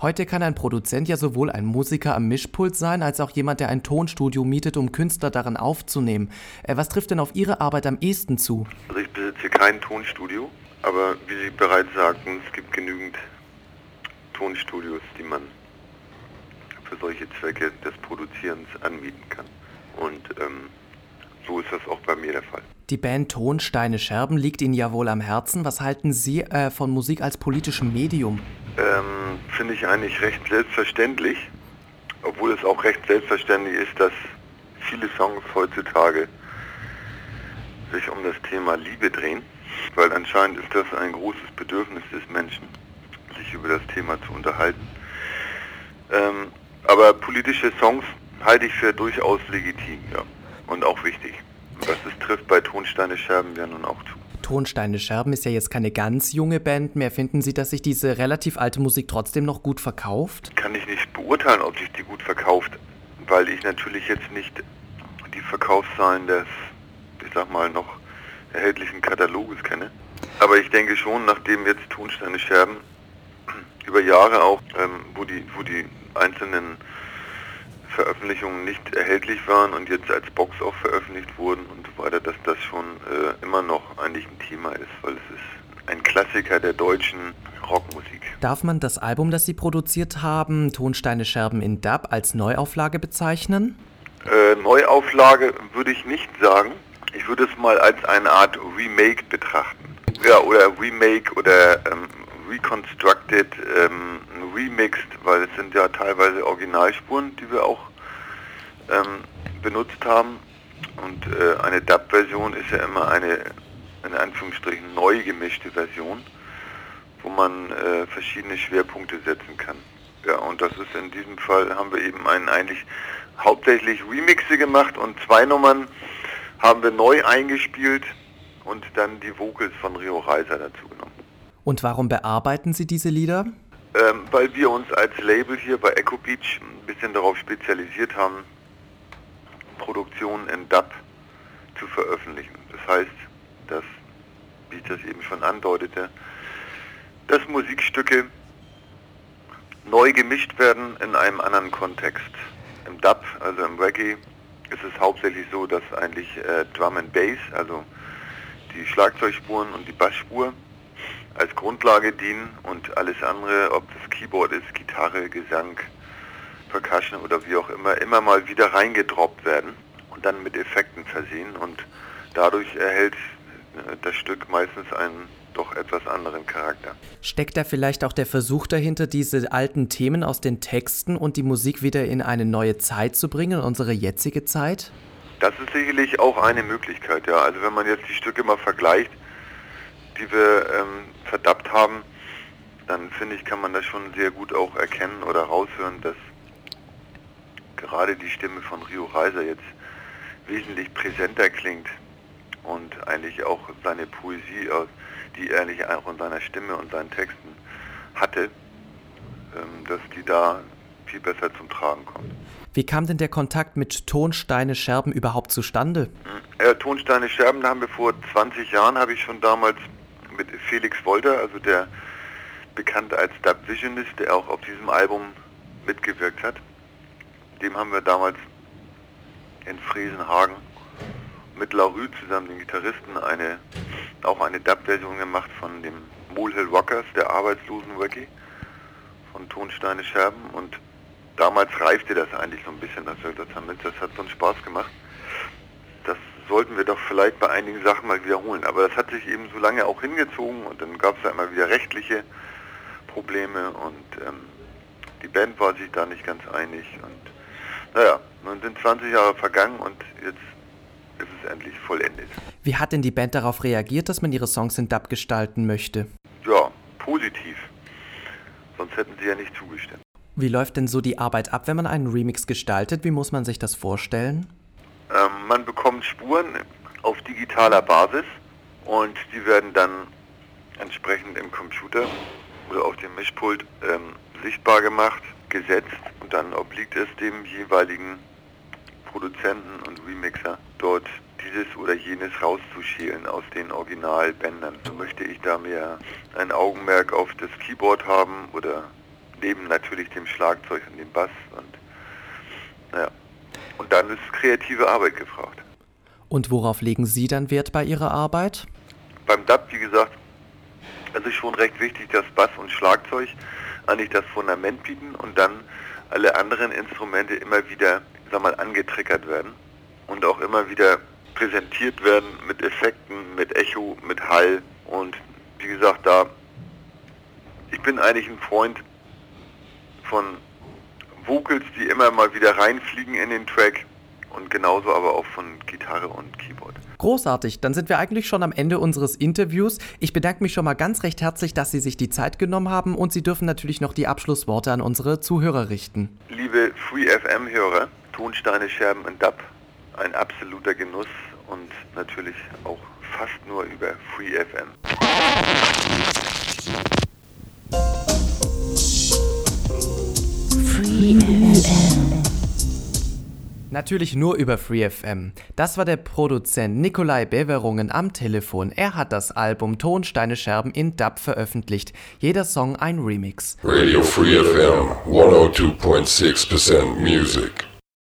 Heute kann ein Produzent ja sowohl ein Musiker am Mischpult sein, als auch jemand, der ein Tonstudio mietet, um Künstler darin aufzunehmen. Was trifft denn auf Ihre Arbeit am ehesten zu? Also ich besitze kein Tonstudio, aber wie Sie bereits sagten, es gibt genügend Tonstudios, die man für solche Zwecke des Produzierens anmieten kann. Und so ist das auch bei mir der Fall. Die Band Ton, Steine, Scherben liegt Ihnen ja wohl am Herzen. Was halten Sie von Musik als politischem Medium? Finde ich eigentlich recht selbstverständlich, obwohl es auch recht selbstverständlich ist, dass viele Songs heutzutage sich um das Thema Liebe drehen, weil anscheinend ist das ein großes Bedürfnis des Menschen, sich über das Thema zu unterhalten. Aber politische Songs halte ich für durchaus legitim, ja, und auch wichtig. Und das trifft bei Ton, Steine, Scherben ja nun auch zu. Ton, Steine, Scherben ist ja jetzt keine ganz junge Band mehr. Finden Sie, dass sich diese relativ alte Musik trotzdem noch gut verkauft? Kann ich nicht beurteilen, ob sich die gut verkauft, weil ich natürlich jetzt nicht die Verkaufszahlen des, ich sag mal, noch erhältlichen Kataloges kenne. Aber ich denke schon, nachdem jetzt Ton, Steine, Scherben über Jahre auch, wo die einzelnen Veröffentlichungen nicht erhältlich waren und jetzt als Box auch veröffentlicht wurden und so weiter, dass das schon immer noch eigentlich ein Thema ist, weil es ist ein Klassiker der deutschen Rockmusik. Darf man das Album, das Sie produziert haben, Ton, Steine, Scherben in Dub, als Neuauflage bezeichnen? Neuauflage würde ich nicht sagen. Ich würde es mal als eine Art Remake betrachten. Ja, oder Remake oder Reconstructed, Remixed, weil es sind ja teilweise Originalspuren, die wir auch benutzt haben. Und eine Dub-Version ist ja immer eine, in Anführungsstrichen, neu gemischte Version, wo man verschiedene Schwerpunkte setzen kann. Ja, und das ist in diesem Fall, haben wir eben eigentlich hauptsächlich Remixe gemacht und 2 Nummern haben wir neu eingespielt und dann die Vocals von Rio Reiser dazu genommen. Und warum bearbeiten Sie diese Lieder? Weil wir uns als Label hier bei Echo Beach ein bisschen darauf spezialisiert haben, Produktionen in Dub zu veröffentlichen. Das heißt, dass, wie ich das eben schon andeutete, dass Musikstücke neu gemischt werden in einem anderen Kontext. Im Dub, also im Reggae, ist es hauptsächlich so, dass eigentlich Drum and Bass, also die Schlagzeugspuren und die Bassspur, als Grundlage dienen und alles andere, ob das Keyboard ist, Gitarre, Gesang, Percussion oder wie auch immer mal wieder reingedroppt werden und dann mit Effekten versehen und dadurch erhält das Stück meistens einen doch etwas anderen Charakter. Steckt da vielleicht auch der Versuch dahinter, diese alten Themen aus den Texten und die Musik wieder in eine neue Zeit zu bringen, in unsere jetzige Zeit? Das ist sicherlich auch eine Möglichkeit, ja. Also wenn man jetzt die Stücke mal vergleicht, die wir verdubbt haben, dann finde ich, kann man das schon sehr gut auch erkennen oder raushören, dass gerade die Stimme von Rio Reiser jetzt wesentlich präsenter klingt und eigentlich auch seine Poesie, die er eigentlich auch in seiner Stimme und seinen Texten hatte, dass die da viel besser zum Tragen kommt. Wie kam denn der Kontakt mit Ton, Steine, Scherben überhaupt zustande? Ton, Steine, Scherben haben wir vor 20 Jahren, habe ich schon damals mit Felix Wolter, also der bekannt als Dub Visionist, der auch auf diesem Album mitgewirkt hat. Dem haben wir damals in Fresenhagen mit Larue zusammen, den Gitarristen, auch eine Dub-Version gemacht von dem Molehill Rockers, der arbeitslosen Reggae, von Ton, Steine, Scherben. Und damals reifte das eigentlich so ein bisschen, das hat so einen Spaß gemacht. Das sollten wir doch vielleicht bei einigen Sachen mal wiederholen. Aber das hat sich eben so lange auch hingezogen und dann gab es ja immer wieder rechtliche Probleme und die Band war sich da nicht ganz einig. Und naja, nun sind 20 Jahre vergangen und jetzt ist es endlich vollendet. Wie hat denn die Band darauf reagiert, dass man ihre Songs in Dub gestalten möchte? Ja, positiv. Sonst hätten sie ja nicht zugestimmt. Wie läuft denn so die Arbeit ab, wenn man einen Remix gestaltet? Wie muss man sich das vorstellen? Man bekommt Spuren auf digitaler Basis und die werden dann entsprechend im Computer oder auf dem Mischpult sichtbar gemacht, gesetzt und dann obliegt es dem jeweiligen Produzenten und Remixer, dort dieses oder jenes rauszuschälen aus den Originalbändern. So möchte ich da mehr ein Augenmerk auf das Keyboard haben oder neben natürlich dem Schlagzeug und dem Bass und dann ist kreative Arbeit gefragt. Und worauf legen Sie dann Wert bei Ihrer Arbeit? Beim Dub, wie gesagt, es ist schon recht wichtig, dass Bass und Schlagzeug eigentlich das Fundament bieten und dann alle anderen Instrumente immer wieder, angetriggert werden und auch immer wieder präsentiert werden mit Effekten, mit Echo, mit Hall. Und wie gesagt, ich bin eigentlich ein Freund von Vocals, die immer mal wieder reinfliegen in den Track und genauso aber auch von Gitarre und Keyboard. Großartig, dann sind wir eigentlich schon am Ende unseres Interviews. Ich bedanke mich schon mal ganz recht herzlich, dass Sie sich die Zeit genommen haben und Sie dürfen natürlich noch die Abschlussworte an unsere Zuhörer richten. Liebe Free-FM-Hörer, Tonsteine, Scherben und Dub, ein absoluter Genuss und natürlich auch fast nur über Free-FM. Natürlich nur über Free-FM. Das war der Produzent Nikolai Beverungen am Telefon. Er hat das Album Tonsteine Scherben in Dub veröffentlicht. Jeder Song ein Remix. Radio Free FM 102.6% music.